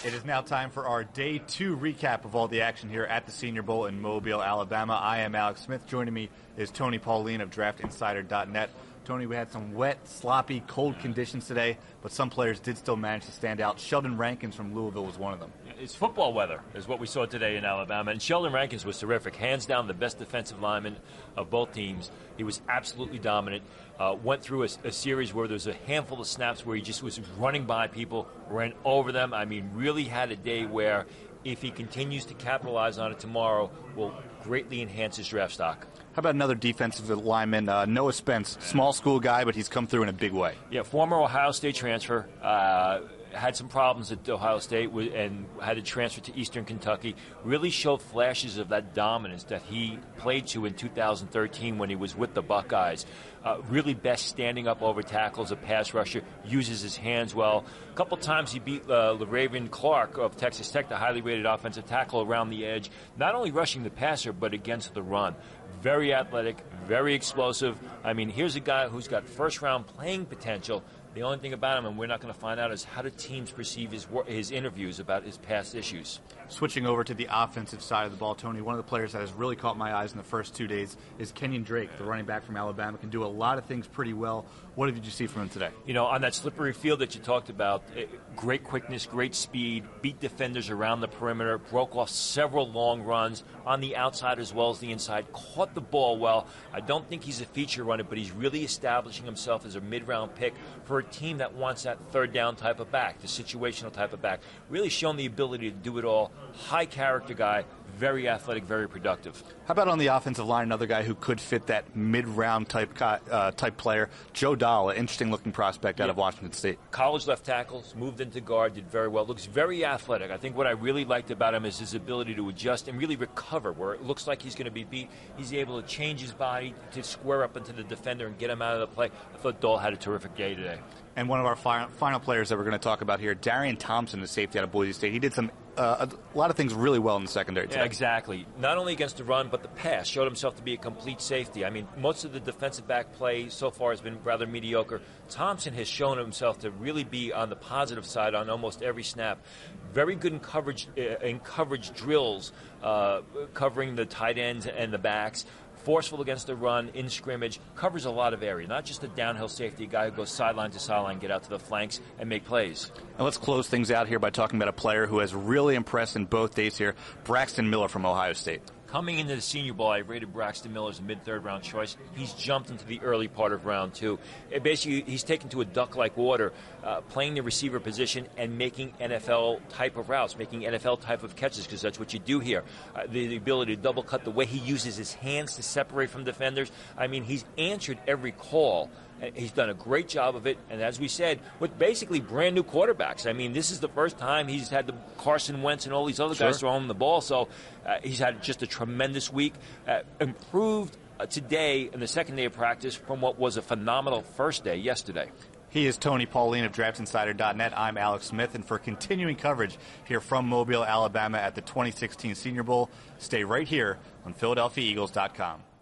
It is now time for our Day 2 recap of all the action here at the Senior Bowl in Mobile, Alabama. I am Alex Smith. Joining me is Tony Pauline of DraftInsider.net. Tony, we had some wet, sloppy, cold conditions today, but some players did still manage to stand out. Sheldon Rankins from Louisville was one of them. It's football weather is what we saw today in Alabama, and Sheldon Rankins was terrific. Hands down the best defensive lineman of both teams. He was absolutely dominant. Went through a series where there was a handful of snaps where he just was running by people, ran over them. I mean, really had a day where if he continues to capitalize on it tomorrow, will greatly enhance his draft stock. How about another defensive lineman, Noah Spence, small school guy, but he's come through in a big way. Yeah, former Ohio State transfer, had some problems at Ohio State and had to transfer to Eastern Kentucky. Really showed flashes of that dominance that he played to in 2013 when he was with the Buckeyes. Really best standing up over tackles, a pass rusher, uses his hands well. A couple times he beat LaRaven Clark of Texas Tech, the highly rated offensive tackle, around the edge, not only rushing the passer, but against the run. Very athletic, very explosive. I mean, here's a guy who's got first-round playing potential. The only thing about him, and we're not going to find out, is how do teams perceive his interviews about his past issues. Switching over to the offensive side of the ball, Tony, one of the players that has really caught my eyes in the first 2 days is Kenyon Drake, the running back from Alabama. Can do a lot of things pretty well. What did you see from him today? You know, on that slippery field that you talked about, great quickness, great speed, beat defenders around the perimeter, broke off several long runs on the outside as well as the inside, caught the ball well. I don't think he's a feature runner, but he's really establishing himself as a mid-round pick for a team that wants that third down type of back, the situational type of back. Really shown the ability to do it all. High character guy, very athletic, very productive. How about on the offensive line, another guy who could fit that mid-round type player, Joe Dahl, an interesting-looking prospect out of Washington State. College left tackles, moved into guard, did very well. Looks very athletic. I think what I really liked about him is his ability to adjust and really recover. Where it looks like he's going to be beat, he's able to change his body to square up into the defender and get him out of the play. I thought Dahl had a terrific day today. And one of our final players that we're going to talk about here, Darian Thompson, the safety out of Boise State. He did a lot of things really well in the secondary today. Yeah, exactly. Not only against the run, but the pass. Showed himself to be a complete safety. I mean, most of the defensive back play so far has been rather mediocre. Thompson has shown himself to really be on the positive side on almost every snap. Very good in coverage drills, covering the tight ends and the backs. Forceful against the run, in scrimmage, covers a lot of area. Not just a downhill safety, a guy who goes sideline to sideline, get out to the flanks, and make plays. And let's close things out here by talking about a player who has really impressed in both days here, Braxton Miller from Ohio State. Coming into the Senior Bowl, I rated Braxton Miller as a mid-third round choice. He's jumped into the early part of round two. Basically, he's taken to a duck-like water, playing the receiver position and making NFL type of routes, making NFL type of catches, because that's what you do here. The ability to double cut, the way he uses his hands to separate from defenders. I mean, he's answered every call. He's done a great job of it, and as we said, with basically brand new quarterbacks. I mean, this is the first time he's had the Carson Wentz and all these other guys throwing him the ball, so he's had just a tremendous week. Improved today in the second day of practice from what was a phenomenal first day yesterday. He is Tony Pauline of DraftInsider.net. I'm Alex Smith, and for continuing coverage here from Mobile, Alabama at the 2016 Senior Bowl, stay right here on PhiladelphiaEagles.com.